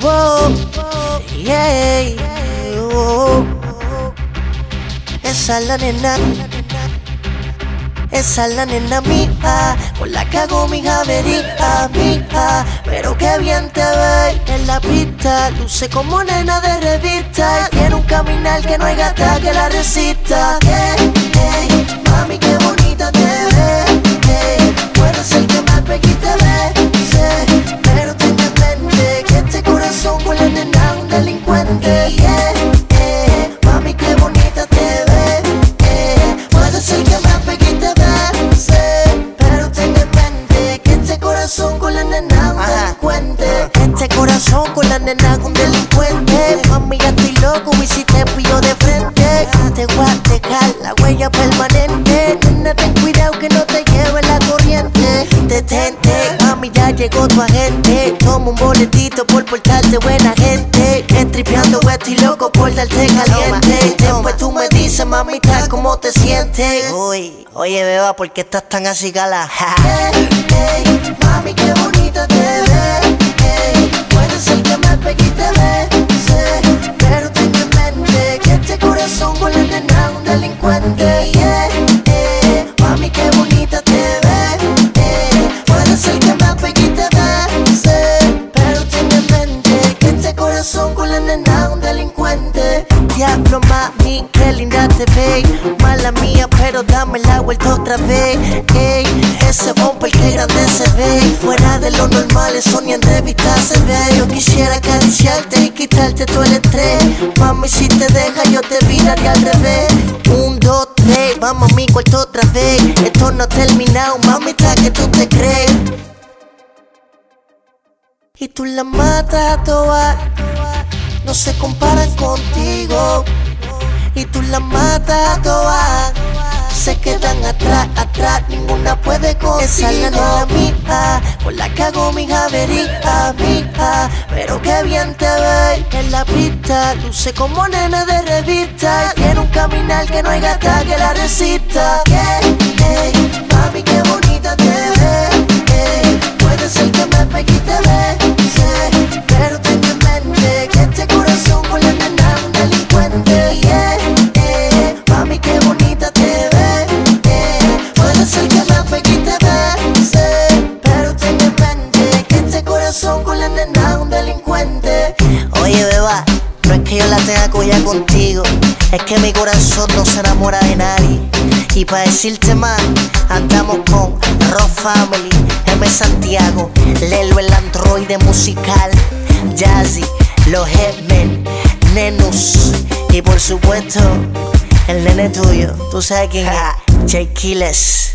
Yeah. Esa es la nena. Esa es la nena mía, con la que hago mi javería, mía. Pero qué bien te ves en la pista, luce como nena de revista. Y tiene un caminar que no hay gata que la resista. Mami, qué bonita te ves. Puede ser que más pequeña te ves, pero ten en mente que este corazón con la nena es un delincuente. Mami, qué bonita te ves. Puede ser que más pequeña te ves, pero ten en mente que este corazón con la nena es un delincuente. Este corazón con la nena es un delincuente. Mami, ya estoy loco y si te pillo de frente te voy a dejar la huella permanente. Nena, ten cuidado que no te lleve la corriente. Detente, mami, ya llegó tu agente. Toma un boletito por portarte buena gente. Tripeando, estoy loco por darte caliente. Después tú me dices, mamita, ¿cómo te sientes? Uy, oye, beba, ¿por qué estás tan así, gala? Mami, qué bonita te ves. Puede ser que me pegué y te ves, pero ten en mente que este corazón con la nena es un delincuente. Mami, qué bonita te ves. Puede ser que me pegué y te ves, pero ten en mente que este corazón con la nena es un delincuente. Diablo, mami, qué linda te ves. Mala mía, pero dame la vuelta otra vez. Ese bumper que grande se ve. Fuera de lo normal, eso ni en revista se ve. Yo quisiera acariciarte y quitarte todo el estrés. Mami, si te deja, yo te viraría al revés. 1, 2, 3, vamos a mi cuarto otra vez. Esto no ha terminado, mamita, que tú te crees. Y tú la matas a todas, no se comparan contigo. Y tú la matas a todas, se quedan atrás, ninguna puede contigo. Esa es la nena mía, con la que hago mi javería, mía. Pero qué bien te ves en la pista, luce como nena de revista. Y tiene un caminar que no hay gata que la resista. Mami, qué bonita te ves. Puede ser que me pegué y te ves, pero ten en mente que este corazón con la nena es un delincuente. Mami, qué bonita te ves. Puede ser que me pegué y te ves, pero ten en mente que este corazón con la nena es un delincuente. Oye, beba, no es que yo la tenga cogida contigo, es que mi corazón no se enamora de nadie. Y pa' decirte más, andamos con Rock Family, M. Santiago, Lelo el androide musical, Jazzy, los Headmen, Nenus y por supuesto el nene tuyo, tú sabes quién es, J. Killers.